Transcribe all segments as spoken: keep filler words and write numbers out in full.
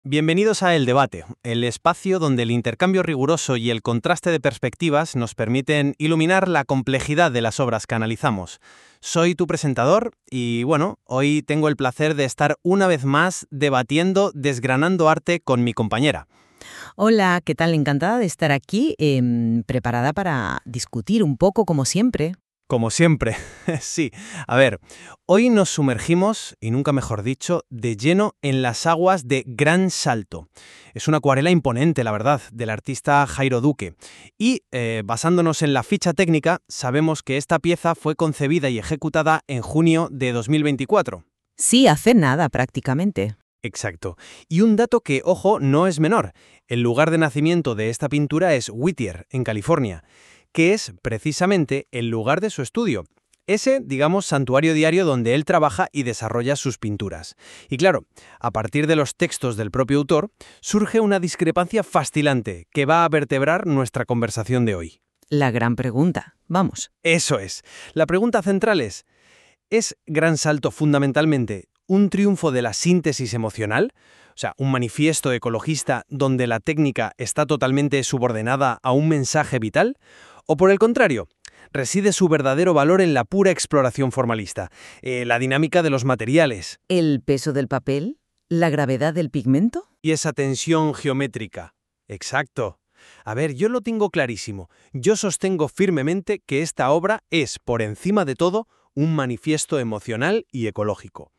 Bienvenidos a El Debate, el espacio donde el intercambio riguroso y el contraste de perspectivas nos permiten iluminar la complejidad de las obras que analizamos. Soy tu presentador y, bueno, hoy tengo el placer de estar una vez más debatiendo, desgranando arte con mi compañera. Hola, ¿qué tal? Encantada de estar aquí, eh, preparada para discutir un poco, como siempre. Como siempre, sí. A ver, hoy nos sumergimos, y nunca mejor dicho, de lleno en las aguas de Gran Salto. Es una acuarela imponente, la verdad, del artista Jairo Duque. Y, eh, basándonos en la ficha técnica, sabemos que esta pieza fue concebida y ejecutada en junio de dos mil veinticuatro. Sí, hace nada prácticamente. Exacto. Y un dato que, ojo, no es menor. El lugar de nacimiento de esta pintura es Whittier, en California, que es precisamente el lugar de su estudio. Ese, digamos, santuario diario donde él trabaja y desarrolla sus pinturas. Y claro, a partir de los textos del propio autor, surge una discrepancia fascinante que va a vertebrar nuestra conversación de hoy. La gran pregunta. Vamos. Eso es. La pregunta central es, ¿es Gran Salto fundamentalmente un triunfo de la síntesis emocional? O sea, un manifiesto ecologista donde la técnica está totalmente subordinada a un mensaje vital. ¿O por el contrario, reside su verdadero valor en la pura exploración formalista, eh, la dinámica de los materiales ¿El peso del papel? ¿La gravedad del pigmento? y esa tensión geométrica? Exacto. A ver, yo lo tengo clarísimo. Yo sostengo firmemente que esta obra es, por encima de todo, un manifiesto emocional y ecológico.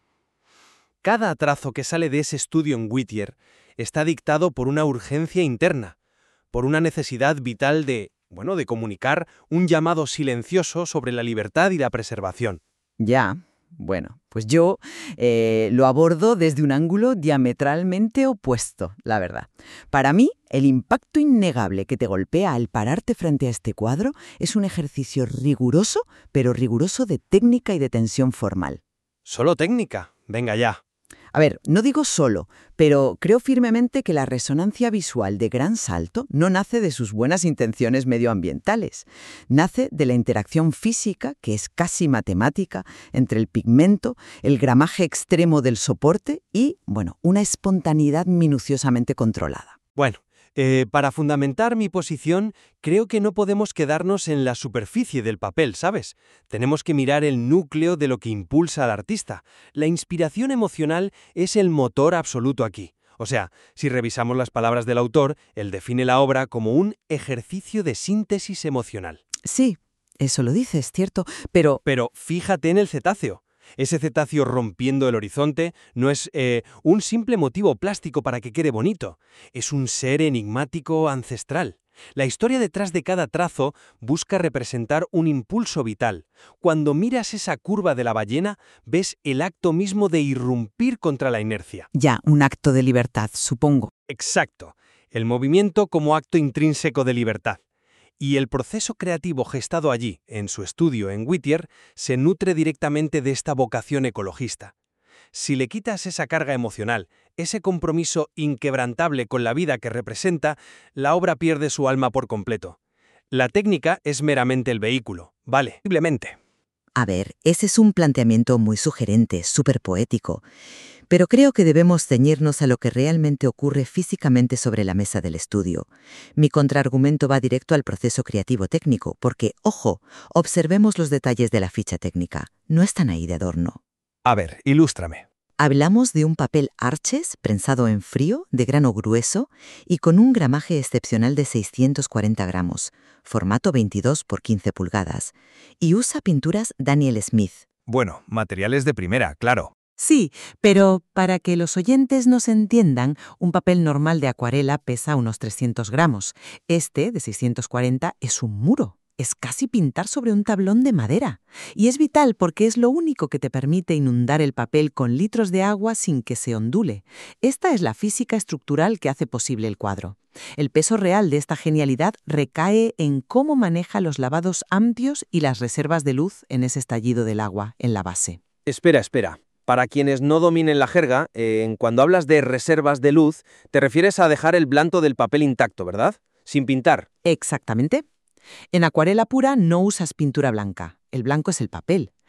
Cada trazo que sale de ese estudio en Whittier está dictado por una urgencia interna, por una necesidad vital de, bueno, de comunicar un llamado silencioso sobre la libertad y la preservación. Ya. Bueno, pues yo eh, lo abordo desde un ángulo diametralmente opuesto, la verdad. Para mí, el impacto innegable que te golpea al pararte frente a este cuadro es un ejercicio riguroso, pero riguroso de técnica y de tensión formal. ¿Solo técnica? Venga ya. A ver, no digo solo, pero creo firmemente que la resonancia visual de Gran Salto no nace de sus buenas intenciones medioambientales. Nace de la interacción física, que es casi matemática, entre el pigmento, el gramaje extremo del soporte y, bueno, una espontaneidad minuciosamente controlada. Bueno, eh, para fundamentar mi posición, creo que no podemos quedarnos en la superficie del papel, ¿sabes? Tenemos que mirar el núcleo de lo que impulsa al artista. La inspiración emocional es el motor absoluto aquí. O sea, si revisamos las palabras del autor, él define la obra como un ejercicio de síntesis emocional. Sí, eso lo dices, ¿cierto? Pero Pero fíjate en el cetáceo. Ese cetáceo rompiendo el horizonte no es eh, un simple motivo plástico para que quede bonito. Es un ser enigmático ancestral. La historia detrás de cada trazo busca representar un impulso vital. Cuando miras esa curva de la ballena, ves el acto mismo de irrumpir contra la inercia. ya, un acto de libertad, supongo. Exacto. El movimiento como acto intrínseco de libertad. Y el proceso creativo gestado allí, en su estudio en Whittier, se nutre directamente de esta vocación ecologista. Si le quitas esa carga emocional, ese compromiso inquebrantable con la vida que representa, la obra pierde su alma por completo. La técnica es meramente el vehículo, vale, simplemente. A ver, ese es un planteamiento muy sugerente, súper poético. Pero creo que debemos ceñirnos a lo que realmente ocurre físicamente sobre la mesa del estudio. Mi contraargumento va directo al proceso creativo técnico, porque, ojo, observemos los detalles de la ficha técnica. No están ahí de adorno. A ver, ilústrame. Hablamos de un papel Arches prensado en frío, de grano grueso y con un gramaje excepcional de seiscientos cuarenta gramos, formato veintidós por quince pulgadas, y usa pinturas Daniel Smith. Bueno, materiales de primera, claro. Sí, pero para que los oyentes nos entiendan, un papel normal de acuarela pesa unos trescientos gramos. Este, de seiscientos cuarenta, es un muro. Es casi pintar sobre un tablón de madera. Y es vital porque es lo único que te permite inundar el papel con litros de agua sin que se ondule. Esta es la física estructural que hace posible el cuadro. El peso real de esta genialidad recae en cómo maneja los lavados amplios y las reservas de luz en ese estallido del agua, en la base. Espera, espera. Para quienes no dominen la jerga, eh, cuando hablas de reservas de luz, te refieres a dejar el blanco del papel intacto, ¿verdad? Sin pintar. Exactamente. En acuarela pura no usas pintura blanca. El blanco es el papel.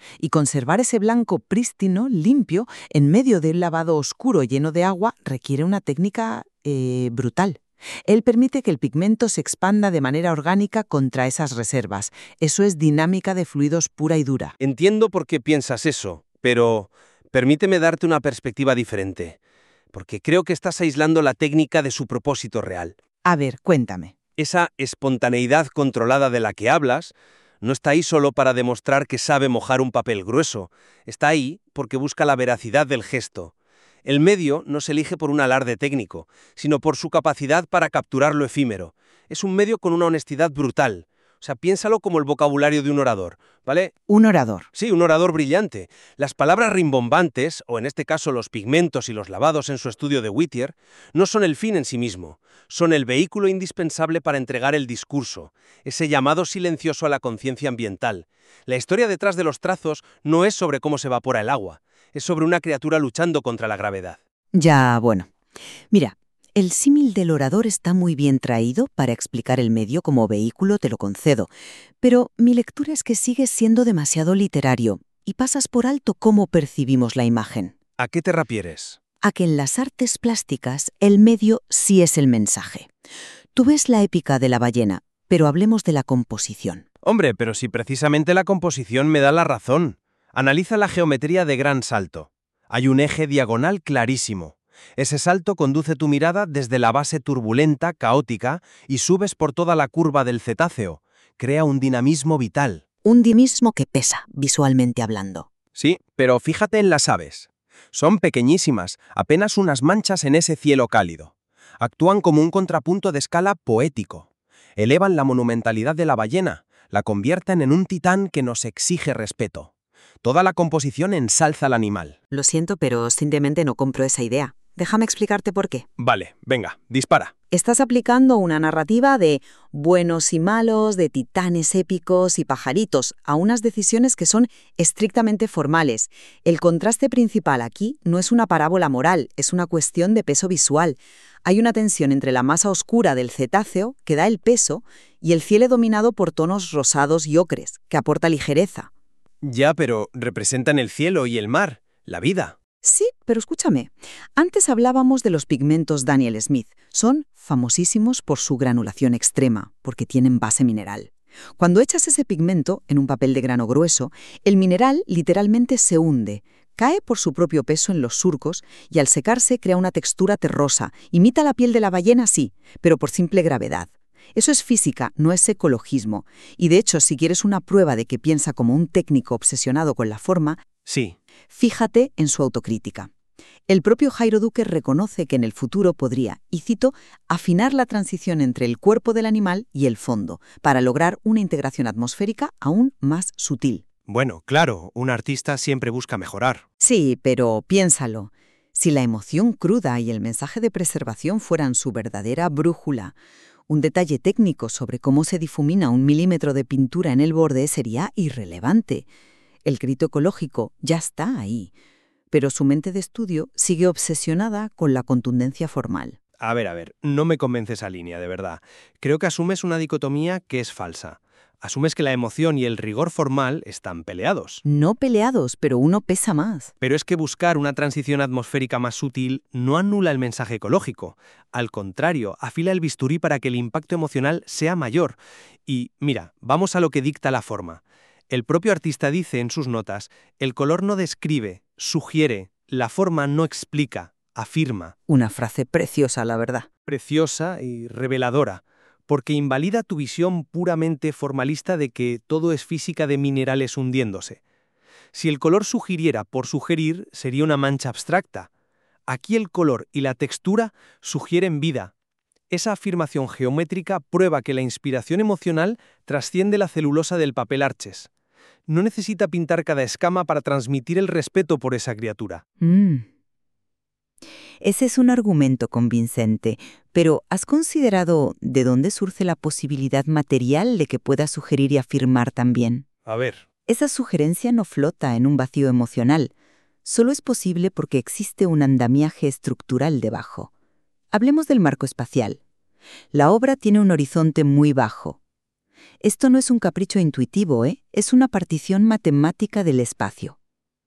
Y conservar ese blanco prístino, limpio, en medio de un lavado oscuro lleno de agua, requiere una técnica eh, brutal. Él permite que el pigmento se expanda de manera orgánica contra esas reservas. Eso es dinámica de fluidos pura y dura. Entiendo por qué piensas eso, pero permíteme darte una perspectiva diferente, porque creo que estás aislando la técnica de su propósito real. A ver, cuéntame. Esa espontaneidad controlada de la que hablas no está ahí solo para demostrar que sabe mojar un papel grueso, está ahí porque busca la veracidad del gesto. El medio no se elige por un alarde técnico, sino por su capacidad para capturar lo efímero. Es un medio con una honestidad brutal. O sea, piénsalo como el vocabulario de un orador, ¿vale? Un orador. Sí, un orador brillante. Las palabras rimbombantes, o en este caso los pigmentos y los lavados en su estudio de Whittier, no son el fin en sí mismo, son el vehículo indispensable para entregar el discurso, ese llamado silencioso a la conciencia ambiental. La historia detrás de los trazos no es sobre cómo se evapora el agua, es sobre una criatura luchando contra la gravedad. Ya, bueno. Mira, el símil del orador está muy bien traído para explicar el medio como vehículo, te lo concedo, pero mi lectura es que sigues siendo demasiado literario y pasas por alto cómo percibimos la imagen. ¿A qué te refieres? A que en las artes plásticas el medio sí es el mensaje. Tú ves la épica de la ballena, pero hablemos de la composición. Hombre, pero si precisamente la composición me da la razón. Analiza la geometría de gran salto. Hay un eje diagonal clarísimo. Ese salto conduce tu mirada desde la base turbulenta, caótica, y subes por toda la curva del cetáceo. Crea un dinamismo vital. Un dinamismo que pesa, visualmente hablando. Sí, pero fíjate en las aves. Son pequeñísimas, apenas unas manchas en ese cielo cálido. Actúan como un contrapunto de escala poético. Elevan la monumentalidad de la ballena, la convierten en un titán que nos exige respeto. Toda la composición ensalza al animal. Lo siento, pero simplemente no compro esa idea. Déjame explicarte por qué. Vale, venga, dispara. Estás aplicando una narrativa de buenos y malos, de titanes épicos y pajaritos, a unas decisiones que son estrictamente formales. El contraste principal aquí no es una parábola moral, es una cuestión de peso visual. Hay una tensión entre la masa oscura del cetáceo, que da el peso, y el cielo dominado por tonos rosados y ocres, que aporta ligereza. Ya, pero representan el cielo y el mar, la vida. Sí, pero escúchame. Antes hablábamos de los pigmentos Daniel Smith. Son famosísimos por su granulación extrema, porque tienen base mineral. Cuando echas ese pigmento en un papel de grano grueso, el mineral literalmente se hunde, cae por su propio peso en los surcos y al secarse crea una textura terrosa. Imita la piel de la ballena, sí, pero por simple gravedad. Eso es física, no es ecologismo. Y de hecho, si quieres una prueba de que piensa como un técnico obsesionado con la forma, sí. Fíjate en su autocrítica. El propio Jairo Duque reconoce que en el futuro podría, y cito, afinar la transición entre el cuerpo del animal y el fondo, para lograr una integración atmosférica aún más sutil. Bueno, claro, un artista siempre busca mejorar. Sí, pero piénsalo. Si la emoción cruda y el mensaje de preservación fueran su verdadera brújula, un detalle técnico sobre cómo se difumina un milímetro de pintura en el borde sería irrelevante. El grito ecológico ya está ahí, pero su mente de estudio sigue obsesionada con la contundencia formal. A ver, a ver, no me convence esa línea, de verdad. Creo que asumes una dicotomía que es falsa. Asumes que la emoción y el rigor formal están peleados. No peleados, pero uno pesa más. Pero es que buscar una transición atmosférica más sutil no anula el mensaje ecológico. Al contrario, afila el bisturí para que el impacto emocional sea mayor. Y, mira, vamos a lo que dicta la forma. El propio artista dice en sus notas, el color no describe, sugiere, la forma no explica, afirma. Una frase preciosa, la verdad. Preciosa y reveladora, porque invalida tu visión puramente formalista de que todo es física de minerales hundiéndose. Si el color sugiriera por sugerir, sería una mancha abstracta. Aquí el color y la textura sugieren vida. Esa afirmación geométrica prueba que la inspiración emocional trasciende la celulosa del papel Arches. No necesita pintar cada escama para transmitir el respeto por esa criatura. Mm. Ese es un argumento convincente, pero ¿has considerado de dónde surge la posibilidad material de que pueda sugerir y afirmar también? A ver. Esa sugerencia no flota en un vacío emocional. Solo es posible porque existe un andamiaje estructural debajo. Hablemos del marco espacial. La obra tiene un horizonte muy bajo. Esto no es un capricho intuitivo, ¿eh? Es una partición matemática del espacio.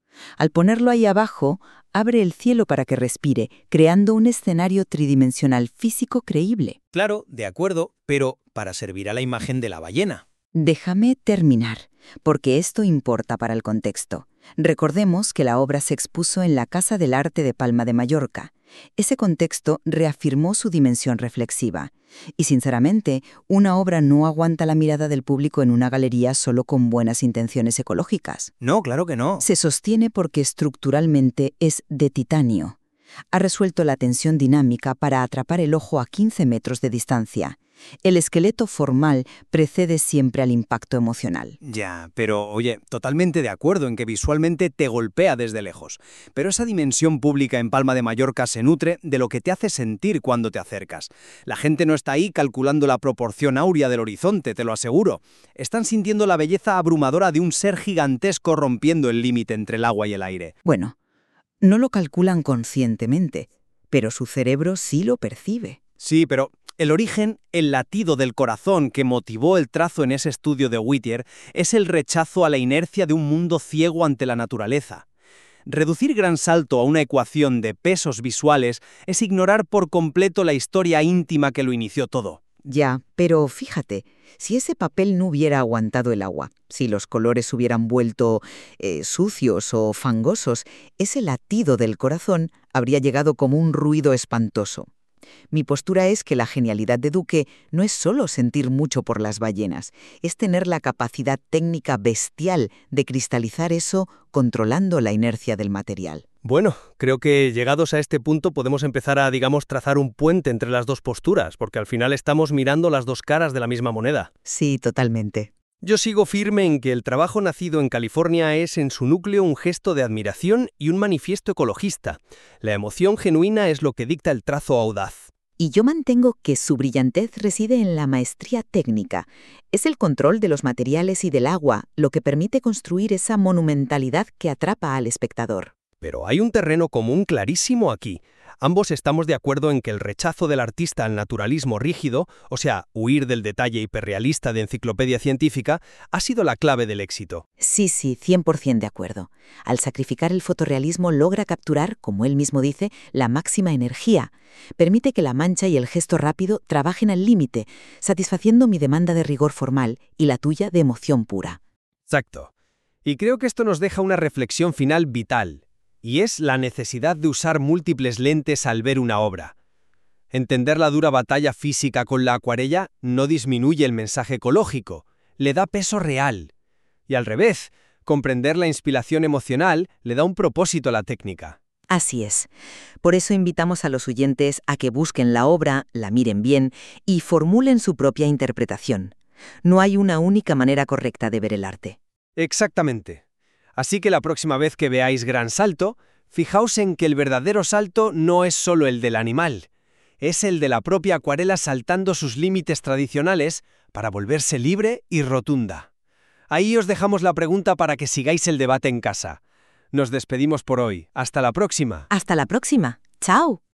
Al ponerlo ahí abajo, abre el cielo para que respire, creando un escenario tridimensional físico creíble. Claro, de acuerdo, pero para servir a la imagen de la ballena. Déjame terminar, porque esto importa para el contexto. Recordemos que la obra se expuso en la Casa del Arte de Palma de Mallorca. Ese contexto reafirmó su dimensión reflexiva. Y sinceramente, una obra no aguanta la mirada del público en una galería solo con buenas intenciones ecológicas. No, claro que no. Se sostiene porque estructuralmente es de titanio. Ha resuelto la tensión dinámica para atrapar el ojo a quince metros de distancia. El esqueleto formal precede siempre al impacto emocional. Ya, pero oye, totalmente de acuerdo en que visualmente te golpea desde lejos. Pero esa dimensión pública en Palma de Mallorca se nutre de lo que te hace sentir cuando te acercas. La gente no está ahí calculando la proporción áurea del horizonte, te lo aseguro. Están sintiendo la belleza abrumadora de un ser gigantesco rompiendo el límite entre el agua y el aire. Bueno, no lo calculan conscientemente, pero su cerebro sí lo percibe. Sí, pero el origen, el latido del corazón que motivó el trazo en ese estudio de Whittier, es el rechazo a la inercia de un mundo ciego ante la naturaleza. Reducir Gran Salto a una ecuación de pesos visuales es ignorar por completo la historia íntima que lo inició todo. Ya, pero fíjate, si ese papel no hubiera aguantado el agua, si los colores hubieran vuelto eh, sucios o fangosos, ese latido del corazón habría llegado como un ruido espantoso. Mi postura es que la genialidad de Duque no es solo sentir mucho por las ballenas, es tener la capacidad técnica bestial de cristalizar eso controlando la inercia del material. Bueno, creo que llegados a este punto podemos empezar a, digamos, trazar un puente entre las dos posturas, porque al final estamos mirando las dos caras de la misma moneda. Sí, totalmente. Yo sigo firme en que el trabajo nacido en California es en su núcleo un gesto de admiración y un manifiesto ecologista. La emoción genuina es lo que dicta el trazo audaz. Y yo mantengo que su brillantez reside en la maestría técnica. Es el control de los materiales y del agua lo que permite construir esa monumentalidad que atrapa al espectador. Pero hay un terreno común clarísimo aquí. Ambos estamos de acuerdo en que el rechazo del artista al naturalismo rígido, o sea, huir del detalle hiperrealista de enciclopedia científica, ha sido la clave del éxito. Sí, sí, cien por ciento de acuerdo. Al sacrificar el fotorrealismo logra capturar, como él mismo dice, la máxima energía. Permite que la mancha y el gesto rápido trabajen al límite, satisfaciendo mi demanda de rigor formal y la tuya de emoción pura. Exacto. Y creo que esto nos deja una reflexión final vital. Y es la necesidad de usar múltiples lentes al ver una obra. Entender la dura batalla física con la acuarela no disminuye el mensaje ecológico, le da peso real. Y al revés, comprender la inspiración emocional le da un propósito a la técnica. Así es. Por eso invitamos a los oyentes a que busquen la obra, la miren bien y formulen su propia interpretación. No hay una única manera correcta de ver el arte. Exactamente. Así que la próxima vez que veáis Gran Salto, fijaos en que el verdadero salto no es solo el del animal, es el de la propia acuarela saltando sus límites tradicionales para volverse libre y rotunda. Ahí os dejamos la pregunta para que sigáis el debate en casa. Nos despedimos por hoy. Hasta la próxima. Hasta la próxima. ¡Chao!